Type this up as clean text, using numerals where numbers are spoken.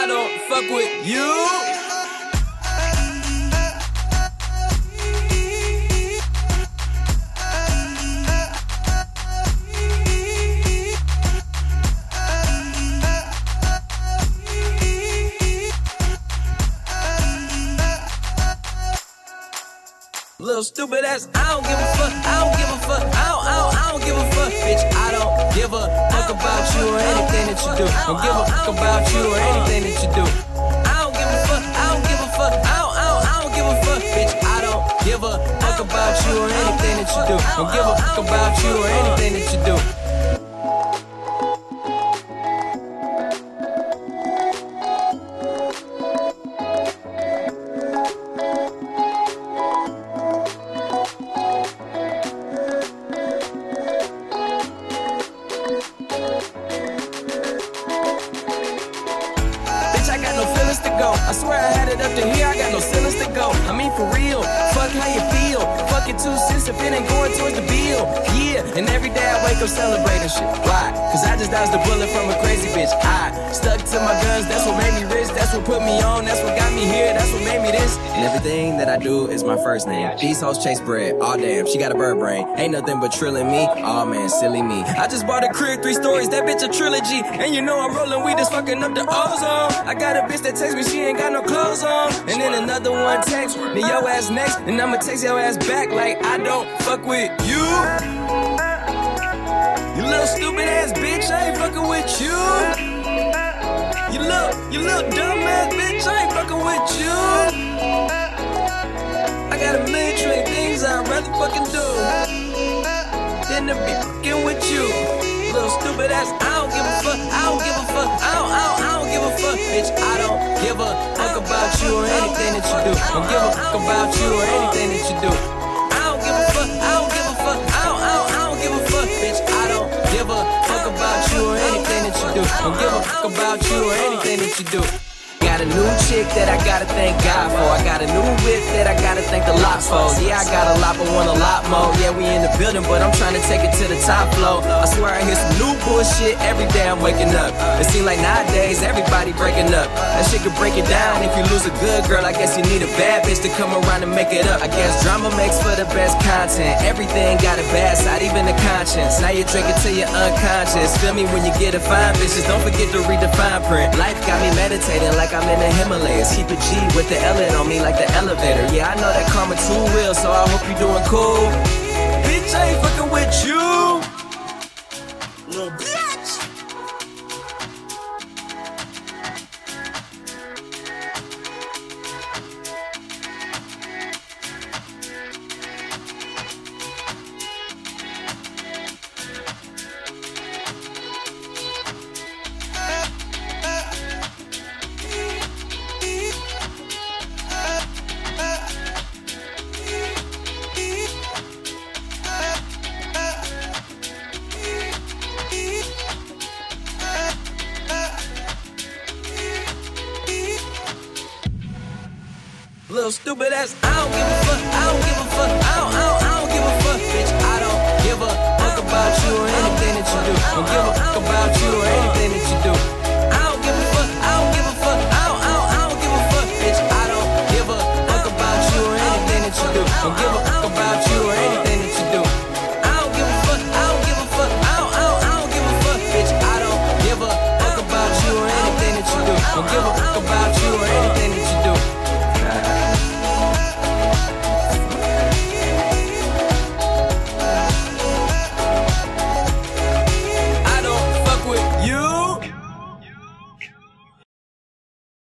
I don't fuck with you. Little stupid ass, I don't give a fuck, I don't give a fuck, I don't give a fuck, bitch. I don't give a fuck about you or anything that you do. Don't give a fuck about you or anything that you do. I don't give a fuck, I don't give a fuck, I don't give a fuck, bitch. I don't give a fuck about you or anything that you do. Don't give a fuck about you or anything that you do. I got no feelings to go. I swear I had it up to here, I got no ceilings to go. I mean for real, fuck how you feel. Fuck it 2 cents if it ain't going towards the bill. Yeah, and every day I wake up celebrating shit. Why? Cause I just dodged the bullet from a crazy bitch. I stuck to my guns, that's what made me rich. That's what put me on, that's what got me here. That's what made me this. And everything that I do is my first name. These hoes chase bread, aw damn, she got a bird brain. Ain't nothing but trilling me, aw man, silly me. I just bought a crib, 3 stories, that bitch a trilogy. And you know I'm rolling weed, just fucking up the ozone. I got a bitch that texts me, she ain't got no clothes on. And then another one text me, your ass next. And I'ma text your ass back like I don't fuck with you. You little stupid ass bitch, I ain't fucking with you. You little dumb ass bitch, I ain't fucking with you. I got a million trillion things I'd rather fucking do than to be fucking with you. Little stupid ass, I don't give a fuck, I don't give a fuck, I don't give a fuck, bitch. I don't give a fuck about you or anything that you do. Don't give a fuck about you or anything that you do. I don't give a fuck, I don't give a fuck, I don't give a fuck, bitch. I don't give a fuck about you or anything that you do. Don't give a fuck about you or anything that you do. Got a new chick that I gotta thank God for. I got a new whip that I gotta thank the lot for. Yeah, I got a lot but want a lot more. Yeah, we in the building but I'm trying to take it to the top floor. I swear I hear some new bullshit every day I'm waking up. It seems like nowadays everybody breaking up. That shit could break it down. If you lose a good girl, I guess you need a bad bitch to come around and make it up. I guess drama makes for the best content. Everything got a bad side, even the conscience. Now you're drinking till you're unconscious. Feel me when you get a fine bitches. Don't forget to read the fine print. Life got me meditating like I'm in the Himalayas. Keep a G with the L on me like the elevator. Yeah, I know that karma too real, so I hope you doing cool. Bitch, I ain't fucking with you, little bitch. Little stupid ass, I don't give a fuck, I don't give a fuck, I don't give a fuck, bitch. I don't give a fuck about you or anything that you do. Don't give a fuck about you or anything that you do. I don't give a fuck, I don't give a fuck, I don't give a fuck, bitch. I don't give a fuck about you or anything that you do. Don't give a fuck about you or anything that you do. I don't give a fuck, I don't give a fuck, I don't give a fuck, bitch. I don't give a fuck about you or anything that you do. Don't give a